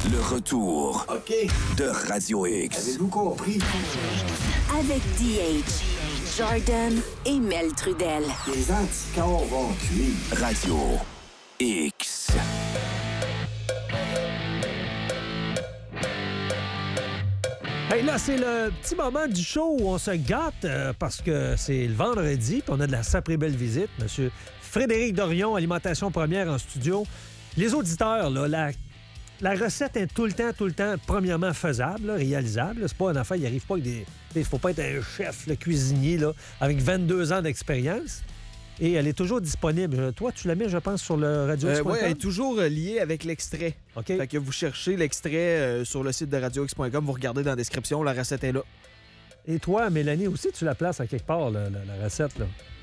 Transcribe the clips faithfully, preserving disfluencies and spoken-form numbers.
Le retour OK. de Radio X. Avez-vous compris? Avec D H, Jordan et Mel Trudel. Les anticorps vont cuire. Radio X. Hey, là, c'est le petit moment du show où on se gâte euh, parce que c'est le vendredi, puis on a de la sacrée belle visite. Monsieur Frédéric Dorion, Alimentation Première en studio. Les auditeurs, là, la, la recette est tout le temps, tout le temps, premièrement, faisable, là, réalisable. C'est pas une affaire, il n'arrive pas avec des... Il faut pas être un chef, le cuisinier, là, avec vingt-deux ans d'expérience. Et elle est toujours disponible. Toi, tu la mets, je pense, sur le radio X point com? Euh, oui, elle est toujours liée avec l'extrait. OK. Fait que vous cherchez l'extrait euh, sur le site de radio x point com, vous regardez dans la description, la recette est là. Et toi, Mélanie, aussi, tu la places à quelque part, la, la, la recette, là?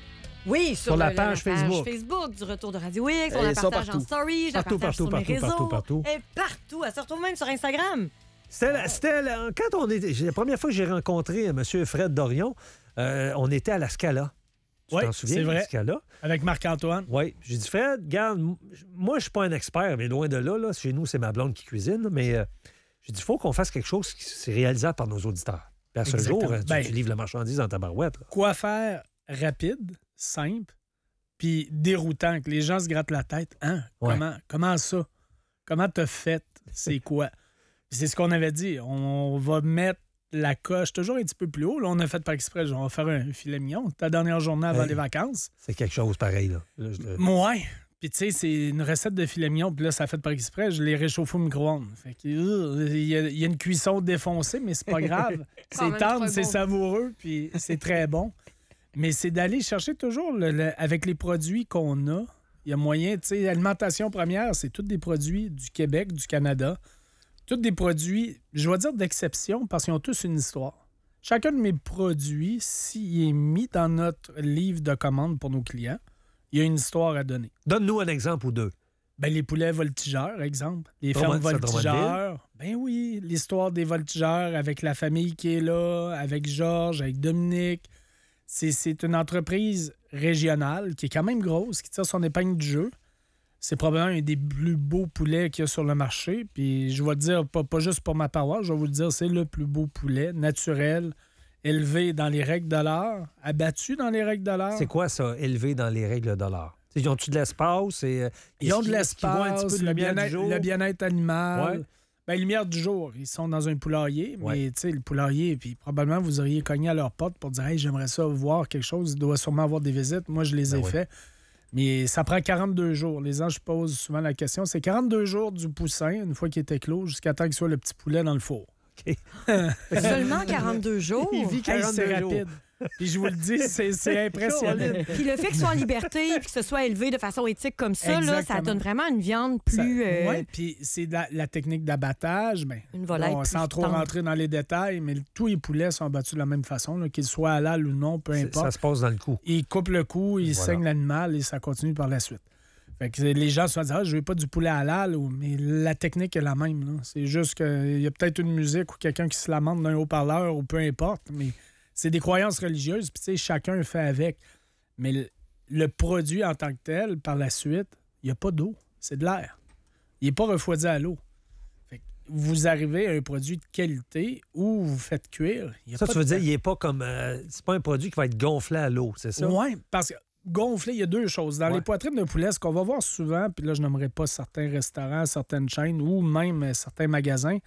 Oui, sur, Sur la le- page la Facebook. Facebook du Retour de Radio X. On Et la ça partage partout. en story, je la Partout, partage partout, sur mes partout, réseaux. partout, partout. Et partout. Elle se retrouve même sur Instagram. C'était, la- c'était la- quand on était... La première fois que j'ai rencontré M. Fred Dorion, euh, on était à la Scala. Tu Oui, t'en souviens, c'est vrai. la Scala? Avec Marc-Antoine. Oui. J'ai dit, Fred, regarde, m- moi, je suis pas un expert, mais loin de là, là chez nous, c'est ma blonde qui cuisine, là, mais euh, j'ai dit, il faut qu'on fasse quelque chose qui c'est réalisable par nos auditeurs. Puis à ce Exactement. jour, euh, tu, Ben, tu livres la marchandise dans ta barouette. Là. Quoi faire rapide, simple, puis déroutant, que les gens se grattent la tête. Hein? Ouais. Comment, comment ça? Comment t'as fait? C'est quoi? Puis c'est ce qu'on avait dit. On va mettre la coche toujours un petit peu plus haut. Là, on a fait par exprès, on va faire un filet mignon. Ta dernière journée avant Hey. les vacances. C'est quelque chose pareil. Là. Là, je- Ouais. Puis tu sais, c'est une recette de filet mignon. Puis là, ça fait par exprès. Je l'ai réchauffé au micro-ondes. Fait que, euh, il y, a- il y a une cuisson défoncée, mais c'est pas grave. Quand c'est même tendre, très c'est bon. savoureux, puis c'est très bon. Mais c'est d'aller chercher toujours, le- le- avec les produits qu'on a, il y a moyen, tu sais, Alimentation Première, c'est tous des produits du Québec, du Canada. Tous des produits, je vais dire d'exception, parce qu'ils ont tous une histoire. Chacun de mes produits, s'il est mis dans notre livre de commande pour nos clients, il y a une histoire à donner. Donne-nous un exemple ou deux. Ben, les poulets voltigeurs, exemple. Les fermes Drummond- c'est voltigeurs. Ben oui, l'histoire des voltigeurs avec la famille qui est là, avec Georges, avec Dominique. C'est, c'est une entreprise régionale qui est quand même grosse, qui tire son épingle du jeu. C'est probablement un des plus beaux poulets qu'il y a sur le marché. Puis je vais te dire, pas, pas juste pour ma paroisse, je vais vous le dire, c'est le plus beau poulet naturel, élevé dans les règles de l'art, abattu dans les règles de l'art. C'est quoi ça, élevé dans les règles de l'art? T'sais, Ils ont-tu de l'espace? Et, euh, Ils ont est-ce de qu'ils- est-ce qu'ils voient un petit l'espace, peu de le lumière du bien-être, jour? le bien-être animal. Ouais. Ben, lumière du jour, ils sont dans un poulailler, Ouais. mais tu sais, le poulailler, puis probablement vous auriez cogné à leur porte pour dire « Hey, j'aimerais ça voir quelque chose, il doit sûrement avoir des visites. » Moi, je les ai Ben ouais. fait. Mais ça prend quarante-deux jours. Les gens, je pose souvent la question. C'est quarante-deux jours du poussin, une fois qu'il est éclos, jusqu'à temps qu'il soit le petit poulet dans le four. OK. Seulement quarante-deux jours. Il vit Hey, quarante-deux c'est jours. rapide. Puis je vous le dis, c'est, c'est impressionnant. Puis le fait qu'il soit en liberté puis que ce soit élevé de façon éthique comme ça, là, ça Exactement. donne vraiment une viande Ça- plus... euh, ouais, puis c'est la, la technique d'abattage, mais Une volaille bon, plus sans trop tendre. rentrer dans les détails, mais tous les poulets sont battus de la même façon, là, qu'ils soient halal ou non, peu C'est- importe. Ça se passe dans le cou. Ils coupent le cou, ils Voilà. saignent l'animal et ça continue par la suite. Fait que les gens se disent ah, je veux pas du poulet halal, ou... mais la technique est la même. Là. C'est juste qu'il y a peut-être une musique ou quelqu'un qui se lamente d'un haut-parleur ou peu importe, mais c'est des croyances religieuses, puis tu sais, chacun fait avec. Mais le, le produit en tant que tel, par la suite, il n'y a pas d'eau, c'est de l'air. Il n'est pas refroidi à l'eau. Fait que vous arrivez à un produit de qualité où vous faites cuire. il y a Ça, pas tu veux de- dire, il n'est pas comme... euh, c'est pas un produit qui va être gonflé à l'eau, c'est ça? Oui, parce que gonfler, il y a deux choses. Dans Ouais. les poitrines de poulet, ce qu'on va voir souvent, puis là, je n'aimerais pas certains restaurants, certaines chaînes ou même euh, certains magasins,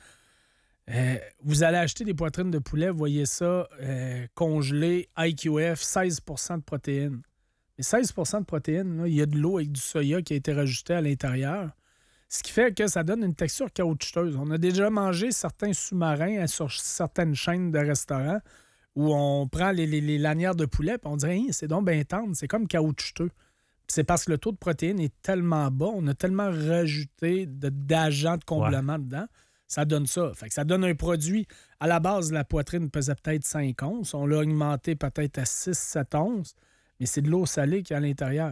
euh, vous allez acheter des poitrines de poulet, vous voyez ça, euh, congelé, I Q F, seize pour cent de protéines. Mais seize pour cent de protéines, là, il y a de l'eau avec du soya qui a été rajouté à l'intérieur. Ce qui fait que ça donne une texture caoutchouteuse. On a déjà mangé certains sous-marins sur certaines chaînes de restaurants où on prend les, les- les lanières de poulet et on dirait hey, c'est donc bien tendre, c'est comme caoutchouteux. Puis c'est parce que le taux de protéines est tellement bas, on a tellement rajouté de- d'agents de comblement dedans, ça donne ça. Fait que ça donne un produit. À la base, la poitrine pesait peut-être cinq onces, on l'a augmenté peut-être à six sept onces, mais c'est de l'eau salée qui est à l'intérieur.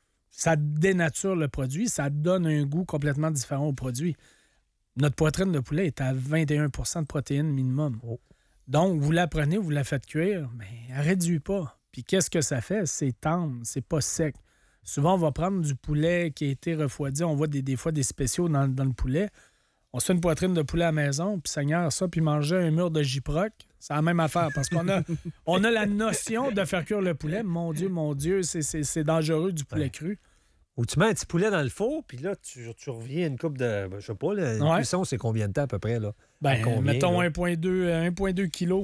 Ça dénature le produit, ça donne un goût complètement différent au produit. Notre poitrine de poulet est à vingt et un pour cent de protéines minimum. Oh. Donc, vous la prenez, vous la faites cuire, mais elle réduit pas. Puis qu'est-ce que ça fait? C'est tendre, c'est pas sec. Souvent, on va prendre du poulet qui a été refroidi. On voit des, des fois des spéciaux dans, dans le poulet. On se fait une poitrine de poulet à la maison, puis Seigneur, ça, puis manger un mur de J-Proc, c'est la même affaire, parce qu'on a, on a la notion de faire cuire le poulet. Mon Dieu, mon Dieu, c'est, c'est, c'est dangereux du poulet ouais. cru. Ou tu mets un petit poulet dans le four, puis là, tu, tu reviens une coupe de... Ben, je sais pas, la ouais. cuisson, c'est combien de temps à peu près? Là? Ben, combien, mettons un virgule deux kilos.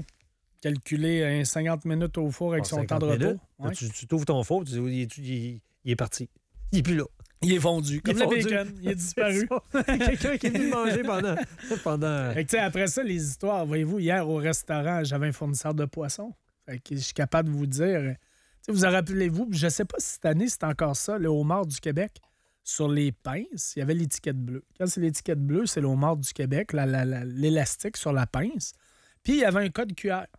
Calculé cinquante minutes au four avec oh, son temps de repos. Ouais. Tu, tu t'ouvres ton four, tu dis, il, est, il, il est parti. Il n'est plus là. Il est fondu. Comme il est le fondu. bacon. Il est disparu. Quelqu'un qui est venu manger pendant... pendant... Fait que, après ça, les histoires. Voyez-vous, hier au restaurant, j'avais un fournisseur de poissons. Fait que je suis capable de vous dire... Vous en rappelez-vous, je ne sais pas si cette année, c'est encore ça, le homard du Québec. Sur les pinces, il y avait l'étiquette bleue. Quand c'est l'étiquette bleue, c'est le homard du Québec, la, la, la, l'élastique sur la pince. Puis il y avait un code Q R.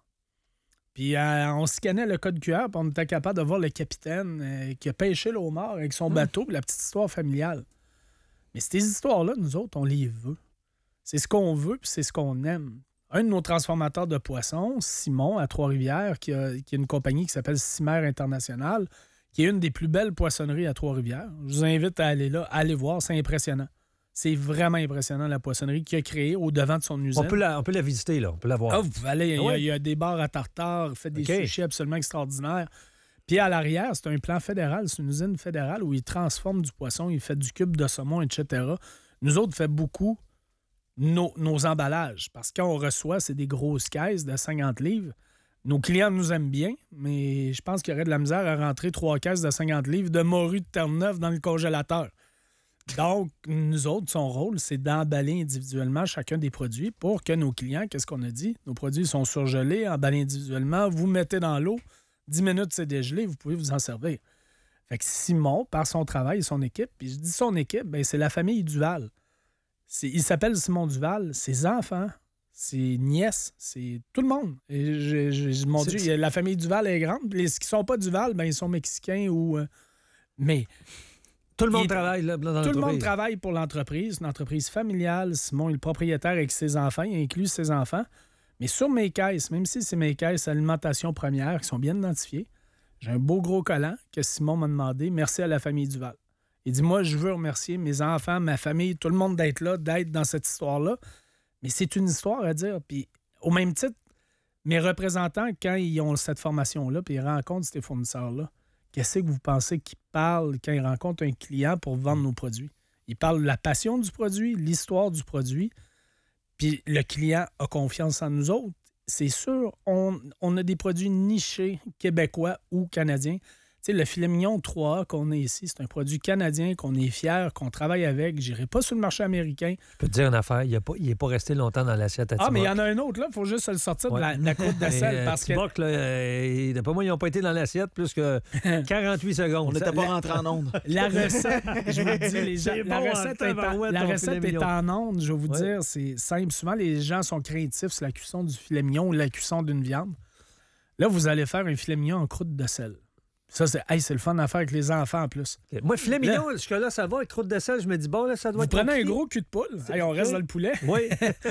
Puis euh, on scannait le code Q R, puis on était capable de voir le capitaine euh, qui a pêché le homard avec son bateau, puis la petite histoire familiale. Mais ces histoires-là, nous autres, on les veut. C'est ce qu'on veut, puis c'est ce qu'on aime. Un de nos transformateurs de poissons, Simon, à Trois-Rivières, qui a, qui a une compagnie qui s'appelle Cimer International, qui est une des plus belles poissonneries à Trois-Rivières. Je vous invite à aller là, à aller voir, c'est impressionnant. C'est vraiment impressionnant, la poissonnerie qu'il a créée au devant de son usine. On peut la, on peut la visiter, là. On peut la voir. Ah, vous pouvez aller. Il y a, il y a des bars à tartare, il fait des okay. sushis absolument extraordinaires. Puis à l'arrière, c'est un plan fédéral, c'est une usine fédérale où il transforme du poisson, il fait du cube de saumon, et cetera. Nous autres, on fait beaucoup nos, nos emballages. Parce que quand on reçoit, c'est des grosses caisses de cinquante livres. Nos clients nous aiment bien, mais je pense qu'il y aurait de la misère à rentrer trois caisses de cinquante livres de morue de Terre-Neuve dans le congélateur. Donc, nous autres, son rôle, c'est d'emballer individuellement chacun des produits pour que nos clients, qu'est-ce qu'on a dit? Nos produits sont surgelés, emballés individuellement, vous mettez dans l'eau, dix minutes, c'est dégelé, vous pouvez vous en servir. Fait que Simon, par son travail et son équipe, puis je dis son équipe, bien, c'est la famille Duval. C'est, il s'appelle Simon Duval, ses enfants, ses nièces, c'est tout le monde. Et je, je, mon c'est, Dieu, c'est... la famille Duval est grande. Les qui ne sont pas Duval, ben, ils sont mexicains ou... Euh, mais... Tout le monde il, travaille là, dans Tout le monde travaille pour l'entreprise, une entreprise familiale. Simon est le propriétaire avec ses enfants, il inclut ses enfants. Mais sur mes caisses, même si c'est mes caisses alimentation première qui sont bien identifiées, j'ai un beau gros collant que Simon m'a demandé. Merci à la famille Duval. Il dit, moi, je veux remercier mes enfants, ma famille, tout le monde d'être là, d'être dans cette histoire-là. Mais c'est une histoire à dire. Puis au même titre, mes représentants, quand ils ont cette formation-là, puis ils rencontrent ces fournisseurs-là, qu'est-ce que vous pensez qu'ils parlent quand ils rencontrent un client pour vendre nos produits? Ils parlent de la passion du produit, l'histoire du produit, puis le client a confiance en nous autres. C'est sûr, on, on a des produits nichés, québécois ou canadiens. Tu sais, le filet mignon trois A qu'on a ici, c'est un produit canadien qu'on est fier, qu'on travaille avec. Je n'irai pas sur le marché américain. Je peux te dire une affaire, il n'est pas resté longtemps dans l'assiette à Timoc. Ah, mais il y en a un autre, là. Il faut juste le sortir ouais. de, la, de la croûte de sel. Et, parce euh, Timoc, que... là, euh, d'après moi, ils n'ont pas été dans l'assiette plus que quarante-huit secondes. On n'était pas rentré en onde. La recette, je vous dis, les gens, la bon recette, est, en, la recette est en onde, je vais vous ouais. dire. C'est simple. Souvent, les gens sont craintifs sur la cuisson du filet mignon ou la cuisson d'une viande. Là, vous allez faire un filet mignon en croûte de sel. Ça, c'est, hey, c'est le fun à faire avec les enfants en plus. Okay. Moi, filet mignon, jusque-là, ça va. Avec croûte de sel, je me dis, bon, là, ça doit vous être. Vous prenez compliqué. un gros cul de poule. Hey, on reste dans le poulet. Oui.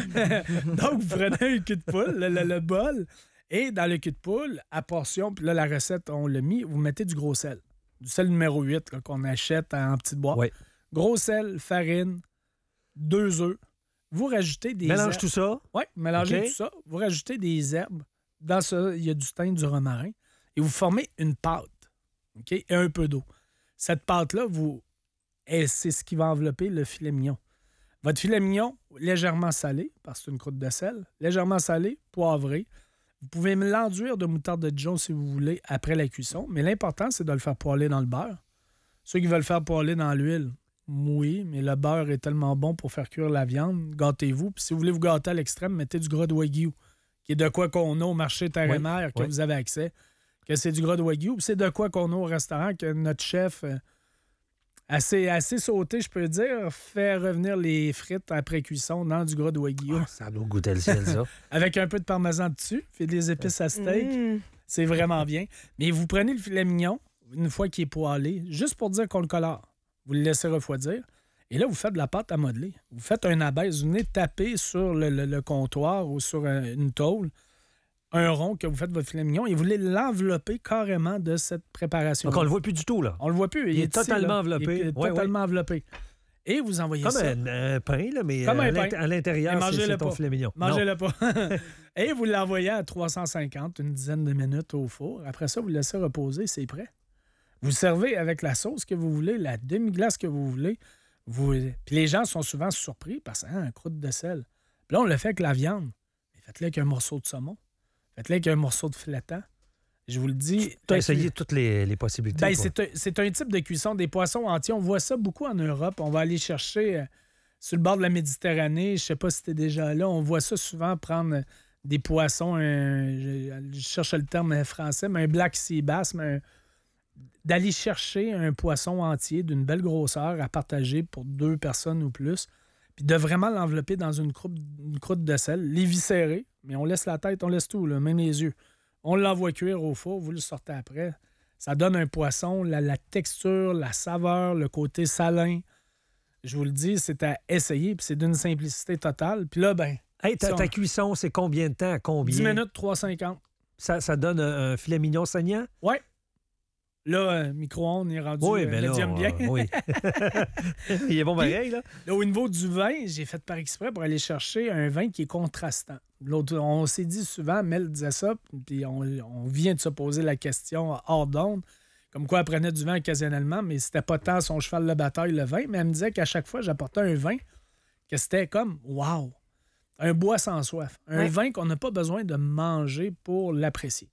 Donc, vous prenez un cul de poule, le, le, le bol, et dans le cul de poule, à portion, puis là, la recette, on l'a mis, vous mettez du gros sel. Du sel numéro huit là, qu'on achète en petites boîtes. Oui. Gros sel, farine, deux œufs. Vous rajoutez des Mélange herbes. tout ça. Oui, mélangez okay. tout ça. Vous rajoutez des herbes. Dans ça, il y a du thym, du romarin. Et vous formez une pâte. OK? Et un peu d'eau. Cette pâte-là, vous... Et c'est ce qui va envelopper le filet mignon. Votre filet mignon, légèrement salé, parce que c'est une croûte de sel, légèrement salé, poivré. Vous pouvez l'enduire de moutarde de Dijon si vous voulez après la cuisson, mais l'important, c'est de le faire poêler dans le beurre. Ceux qui veulent faire poêler dans l'huile, oui, mais le beurre est tellement bon pour faire cuire la viande. Gâtez-vous. Puis si vous voulez vous gâter à l'extrême, mettez du gras de Wagyu, qui est de quoi qu'on a au marché terre et mer, que oui. vous avez accès. Que c'est du gras de Wagyu. C'est de quoi qu'on a au restaurant, que notre chef, euh, assez, assez sauté, je peux dire, fait revenir les frites après cuisson dans du gras de Wagyu. Ah, ça doit goûter le ciel, ça. Avec un peu de parmesan dessus, fait des épices à steak. Mmh. C'est vraiment bien. Mais vous prenez le filet mignon, une fois qu'il est poêlé, juste pour dire qu'on le colore. Vous le laissez refroidir. Et là, vous faites de la pâte à modeler. Vous faites un abaisse. Vous venez taper sur le, le, le comptoir ou sur une tôle un rond que vous faites votre filet mignon et vous voulez l'envelopper carrément de cette préparation. Donc, on le voit plus du tout, là. On le voit plus. Il, il est, est totalement ici, enveloppé. Il est ouais, totalement ouais. enveloppé. Et vous envoyez Comme ça. un, un pain, là, mais Comme euh, un à l'int- pain. à l'intérieur, Mais c'est, mangez-le c'est ton pas. filet mignon. Non. Mangez-le pas. Et vous l'envoyez à trois cent cinquante, une dizaine de minutes au four. Après ça, vous le laissez reposer, c'est prêt. Vous servez avec la sauce que vous voulez, la demi-glace que vous voulez. Vous... Puis les gens sont souvent surpris parce que, hein, un croûte de sel. Puis là, on le fait avec la viande. Mais faites-le avec un morceau de saumon. Faites-le avec un morceau de filetan. Je vous le dis. Tu as essayé toutes les, les possibilités. Ben, pour- c'est, un, c'est un type de cuisson des poissons entiers. On voit ça beaucoup en Europe. On va aller chercher euh, sur le bord de la Méditerranée. Je sais pas si tu es déjà là. On voit ça souvent prendre des poissons. Un, je, je cherche le terme français, mais un black sea bass. Mais un- d'aller chercher un poisson entier d'une belle grosseur à partager pour deux personnes ou plus. Puis de vraiment l'envelopper dans une croûte, une croûte de sel, l'éviscérer. Mais on laisse la tête, on laisse tout, là, même les yeux. On l'envoie cuire au four, vous le sortez après. Ça donne un poisson, la, la texture, la saveur, le côté salin. Je vous le dis, c'est à essayer, puis c'est d'une simplicité totale. Puis là, ben, Hey, ta, ça, ta cuisson, c'est combien de temps? À combien? dix minutes, trois cent cinquante. Ça, ça donne un, un filet mignon saignant? Ouais. Là, euh, micro-ondes est rendu Oui, euh, bien là. médium on- bien. oui. Il est bon pareil, là. Là, au niveau du vin, j'ai fait par exprès pour aller chercher un vin qui est contrastant. L'autre, on s'est dit souvent, Mel disait ça, puis on, on vient de se poser la question hors d'onde, comme quoi elle prenait du vin occasionnellement, mais c'était pas tant son cheval de bataille, le vin, mais elle me disait qu'à chaque fois, j'apportais un vin, que c'était comme, wow, un bois sans soif. Un Ouais. vin qu'on n'a pas besoin de manger pour l'apprécier.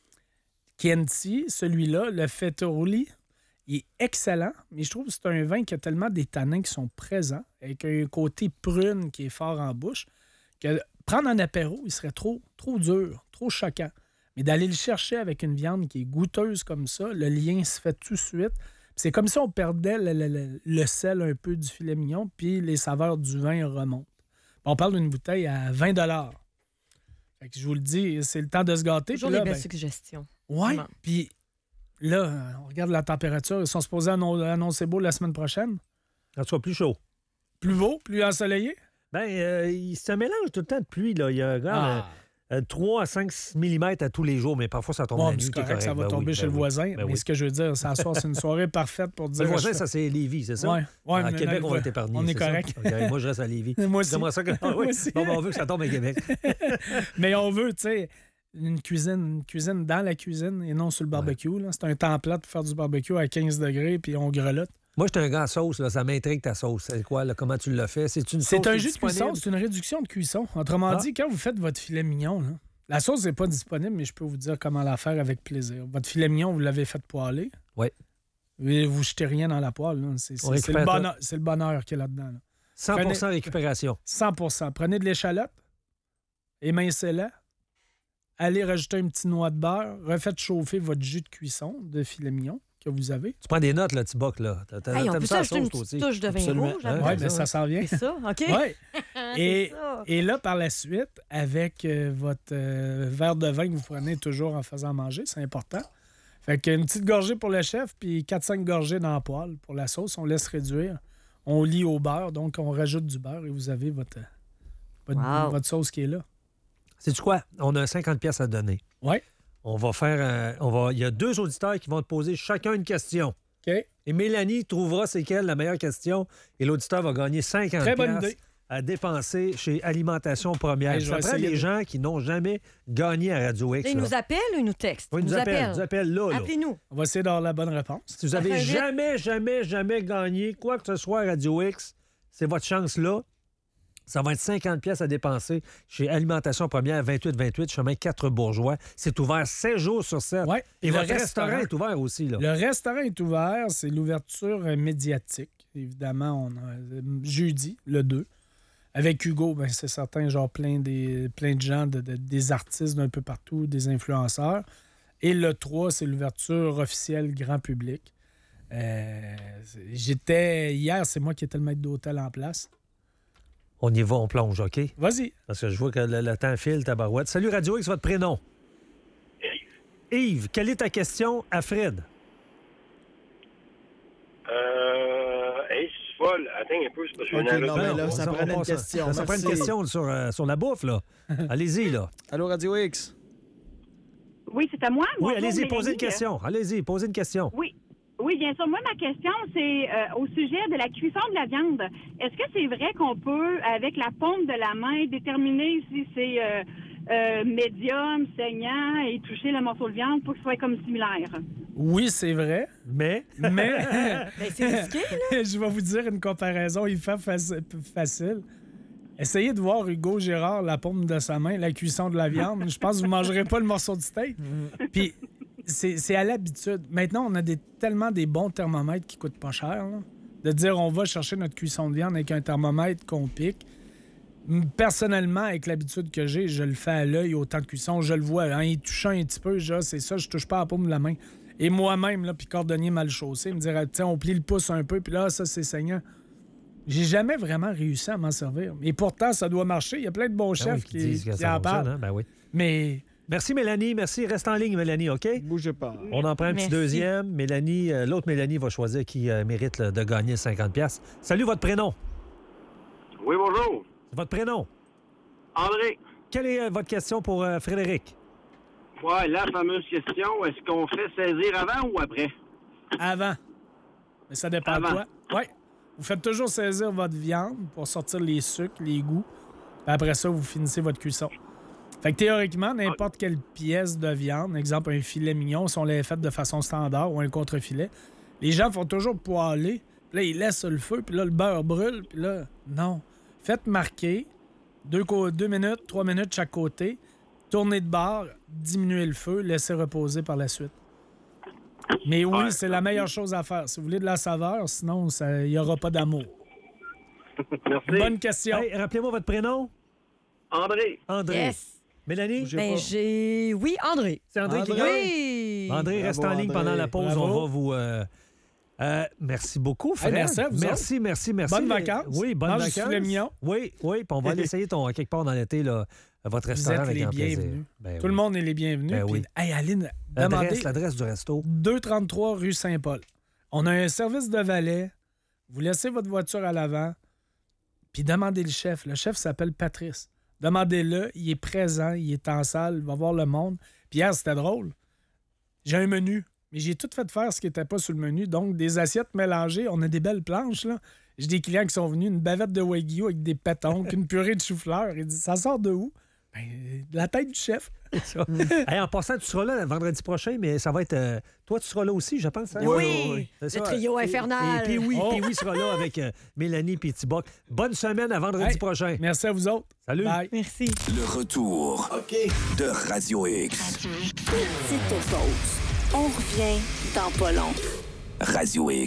Chianti, celui-là, le Fettoroli, il est excellent, mais je trouve que c'est un vin qui a tellement des tanins qui sont présents, avec un côté prune qui est fort en bouche, que prendre un apéro, il serait trop, trop dur, trop choquant. Mais d'aller le chercher avec une viande qui est goûteuse comme ça, le lien se fait tout de suite. Puis c'est comme si on perdait le, le- le- le sel un peu du filet mignon, puis les saveurs du vin remontent. On parle d'une bouteille à vingt dollars. Fait que je vous le dis, c'est le temps de se gâter. Toujours Puis là, des belles ben, suggestions. ouais, Vraiment. puis là, euh, on regarde la température. Ils sont supposés annon- annoncer beau la semaine prochaine. Ça soit plus chaud. Plus beau, plus ensoleillé. Ben, euh, il se mélange tout le temps de pluie, là. Il y a regarde, euh, euh, trois à cinq millimètres à tous les jours, mais parfois ça tombe Bon, la mais nuit. c'est t'es correct, ça va Ben tomber oui, chez ben le oui. voisin. Ben mais oui. ce que je veux dire, ce soir, c'est une soirée parfaite pour dire. Le voisin, je- ça, c'est Lévis, c'est ça? Ouais, ouais, À mais Québec, dans on le- va être épargné. On est c'est ça? correct. Ok, moi, je reste à Lévis. Moi aussi. J'aimerais ça que... Ah, oui. Moi aussi. Bon, ben, on veut que ça tombe à Québec. Mais on veut, tu sais, une cuisine, une cuisine dans la cuisine et non sur le barbecue. là. C'est un temps plat pour faire du barbecue à quinze degrés, puis on grelotte. Moi, je suis un gars à sauce, là. Ça m'intrigue ta sauce. C'est quoi, là? Comment tu l'as fait? C'est une sauce C'est un qui est jus de disponible? cuisson, c'est une réduction de cuisson. Autrement Ah. dit, quand vous faites votre filet mignon, là, la sauce n'est pas disponible, mais je peux vous dire comment la faire avec plaisir. Votre filet mignon, vous l'avez fait poêler. Oui. Et vous ne jetez rien dans la poêle. là. C'est, c'est- On c'est le récupère bonheur, c'est le bonheur qu'il y a là-dedans. là. cent pour cent Prenez- récupération. cent pour cent. Prenez de l'échalote, émincez-la, allez rajouter un petit noix de beurre, refaites chauffer votre jus de cuisson de filet mignon que vous avez. Tu prends des notes, là, Tiboc, là. T'as- t'as- Hey, on t'aimes peut ça, la ajouter une sauce, toi petite aussi? touche de vin Absolument. rouge Hein? après? Oui, bien ça s'en vient. C'est ça, OK? Ouais. Et, C'est ça. et là, par la suite, avec euh, votre euh, verre de vin que vous prenez toujours en faisant manger, c'est important. Fait qu'une petite gorgée pour le chef, puis quatre cinq gorgées dans la poêle pour la sauce. On laisse réduire. On lie au beurre, donc on rajoute du beurre et vous avez votre, votre, Wow. votre sauce qui est là. Sais-tu quoi? On a cinquante pièces à donner. Oui. On va faire... un- on va... Il y a deux auditeurs qui vont te poser chacun une question. OK. Et Mélanie trouvera c'est quelle la meilleure question et l'auditeur va gagner cinquante Très bonne piastres idée. à dépenser chez Alimentation Première. Hey, je Ça vais prend essayer des de- gens qui n'ont jamais gagné à Radio X. Là, il là. nous appelle ou il nous texte? Oui, il nous appelle. Il nous appelle là. là. Appelez-nous. On va essayer d'avoir la bonne réponse. Si vous avez Ça fait vite. jamais, jamais, jamais gagné quoi que ce soit à Radio X, c'est votre chance là. Ça va être cinquante pièces à dépenser chez Alimentation Première, vingt-huit vingt-huit, chemin quatre Bourgeois. C'est ouvert sept jours sur sept. Ouais. Et Le votre restaurant, restaurant- est ouvert aussi. Là. Le restaurant est ouvert. C'est l'ouverture euh, médiatique. Évidemment, on a euh, jeudi, le deux. Avec Hugo, ben, c'est certain, genre plein, des, plein de gens, de- de- des artistes d'un peu partout, des influenceurs. Et le trois, c'est l'ouverture officielle grand public. Euh, c'est- j'étais... Hier, c'est moi qui étais le maître d'hôtel en place. On y va, on plonge, OK? Vas-y. Parce que je vois que le, le temps file, tabarouette. Salut Radio X, votre prénom? Yves, quelle est ta question à Fred? Euh. Hey, c'est folle. Attends un peu, c'est parce que je OK, viens non, d'arriver. mais là, on ça s'en- prenait on une passe- question. Ça prend une Merci. question sur, euh, sur la bouffe, là. Allez-y, là. Allô, Radio X? Oui, c'est à moi. Oui, Bonjour, allez-y, posez Mélanie. une question. Allez-y, posez une question. Oui. Oui, bien sûr. Moi, ma question, c'est euh, au sujet de la cuisson de la viande. Est-ce que c'est vrai qu'on peut, avec la paume de la main, déterminer si c'est euh, euh, médium, saignant et toucher le morceau de viande pour que ce soit comme similaire? Oui, c'est vrai. Mais? Mais... Ben, c'est risqué, là. Je vais vous dire une comparaison hyper faci- facile. Essayez de voir Hugo Gérard, la paume de sa main, la cuisson de la viande. Je pense que vous ne mangerez pas le morceau de steak. Puis, c'est, c'est à l'habitude. Maintenant, on a des, tellement des bons thermomètres qui ne coûtent pas cher. Là. De dire, on va chercher notre cuisson de viande avec un thermomètre qu'on pique. Personnellement, avec l'habitude que j'ai, je le fais à l'œil au temps de cuisson. Je le vois. En y touchant un petit peu, je, c'est ça, je touche pas à la paume de la main. Et moi-même, là, puis cordonnier mal chaussé, me dirait, tiens, on plie le pouce un peu, puis là, ça, c'est saignant. J'ai jamais vraiment réussi à m'en servir. Et pourtant, ça doit marcher. Il y a plein de bons Ben chefs oui, qui, disent que qui ça en fonctionne, parlent. hein? Ben oui. Mais Merci, Mélanie. Merci. Reste en ligne, Mélanie, OK? Bougez pas. On en prend un petit Merci. deuxième. Mélanie, euh, l'autre Mélanie va choisir qui euh, mérite là, de gagner cinquante piastres. Salut, votre prénom. Oui, bonjour. Votre prénom. André. Quelle est euh, votre question pour euh, Frédéric? Ouais, la fameuse question, est-ce qu'on fait saisir avant ou après? avant. Mais ça dépend de Avant. quoi. Oui. Vous faites toujours saisir votre viande pour sortir les sucres, les goûts. Puis après ça, vous finissez votre cuisson. Fait que théoriquement, n'importe quelle pièce de viande, exemple un filet mignon, si on l'avait fait de façon standard ou un contre-filet, les gens font toujours poêler. Puis là, ils laissent sur le feu, puis là, le beurre brûle. Puis là, non. Faites marquer deux, co- deux minutes, trois minutes chaque côté. Tournez de bord, diminuez le feu, laissez reposer par la suite. Mais oui, Ouais. c'est la meilleure chose à faire. Si vous voulez de la saveur, sinon, il n'y aura pas d'amour. Merci. Bonne question. Hey, rappelez-moi votre prénom. André. André. Yes. Mélanie? Ben, j'ai... Oui, André. C'est André, qui André. gagne? Oui. André, Bravo, reste en ligne André. pendant la pause. Bravo. On va vous... euh, euh, merci beaucoup, Fred. merci à vous Merci, merci, merci. Bonnes vacances. Oui, bonnes Mange du vacances. filet mignon. Oui, oui. Puis on va aller essayer ton, quelque part dans l'été, là, votre Vous restaurant êtes avec les grand plaisir. bienvenus. Ben Tout oui. le monde est les bienvenus. Ben Puis, oui. hey, Aline, demandez L'adresse, l'adresse du resto. deux cent trente-trois rue Saint-Paul. On a un service de valet. Vous laissez votre voiture à l'avant, puis demandez le chef. Le chef s'appelle Patrice. Demandez-le. Il est présent, il est en salle, il va voir le monde. Puis hier, c'était drôle. J'ai un menu, mais j'ai tout fait faire ce qui n'était pas sur le menu. Donc, des assiettes mélangées. On a des belles planches, là. J'ai des clients qui sont venus, une bavette de wagyu avec des pétons, une purée de chou-fleur. Ils disent, ça sort de où? Ben, de la tête du chef. Ça. Hey, en passant, tu seras là vendredi prochain, mais ça va être... euh, toi, tu seras là aussi, je pense. hein? Oui, C'est le ça. trio Et- infernal. Et puis oui, Oh. puis oui sera là avec euh, Mélanie et Thibault. Bonne semaine à vendredi Hey, prochain. Merci à vous autres. Salut. Bye. Merci. Le retour OK. de Radio X. Petite pause. On revient dans pas long. Radio X.